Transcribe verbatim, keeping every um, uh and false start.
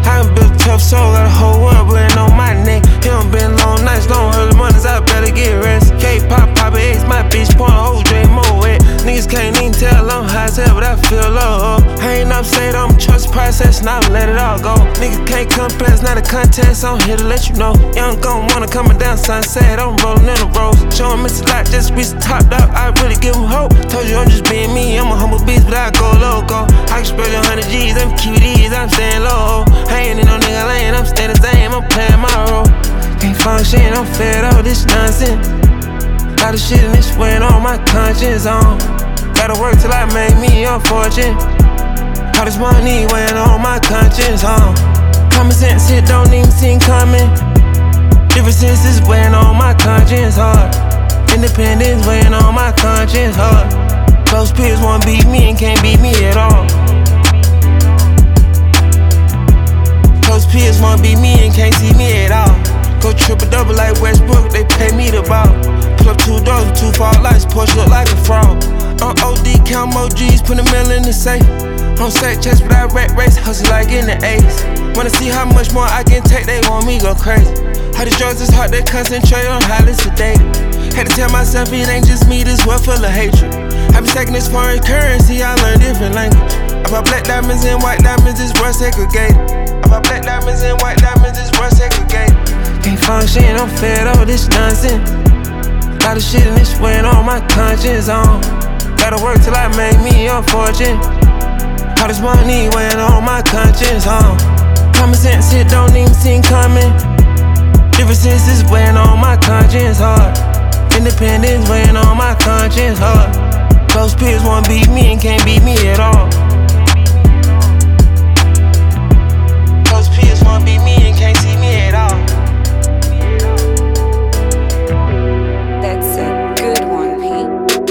I done built a tough soul, got a whole world blowing on my neck. It done been long nights, long early mornings, I better get rest. K-pop, Papa X, my bitch, point hoes, Dre Mo wet. Niggas can't even tell I'm high as hell, but I feel low. I ain't upset, I'm trust process, and I let it all go. Niggas can't compress, not a contest, I'm here to let you know. Young gon' wanna coming down sunset, I'm rolling in the rose. Showing Mister Lot, just reach the top dog, I really give him hope. Told you I'm just being me, I'm a humble beast, but I go loco. I can spread your hundred G's, I'm Q Ds, I'm staying low. I ain't in no nigga lane, I'm staying the same, I'm playing my role. Can't function, I'm fed up, this nonsense. Lot of shit in this weighing on my conscience, on. Gotta work till I make me a fortune. All this money weighing on my conscience, on. Common sense, it don't even seem coming. Differences is weighing on my conscience, hard. Independence weighing on my conscience, hard. Close peers wanna beat me and can't beat me at all. Close peers wanna beat me and can't see me at all. Go triple double like Westbrook, they pay me the ball. Pull up two doors with two fall lights, Porsche look like a fraud. On O D, count more G's, put a mill in the safe. On sack chest, but I rat race, hustle like in the A's. Wanna see how much more I can take, they want me go crazy. How these drugs is hard, they concentrate on highly sedated. Had to tell myself it ain't just me, this world full of hatred. I been stacking this foreign currency, I learned different language. About black diamonds and white diamonds, this world segregated. About black diamonds and white diamonds, this world segregated. Can't function, I'm fed up with this nonsense. Lot of shit in this weighing on my conscience, on. Gotta work till I make me a fortune. All this money weighing on my conscience, on. Common sense, it don't even seem coming. Differences is weighing on my conscience, hard. Independence weighing on my conscience, hard. Close peers wanna beat me and can't beat me at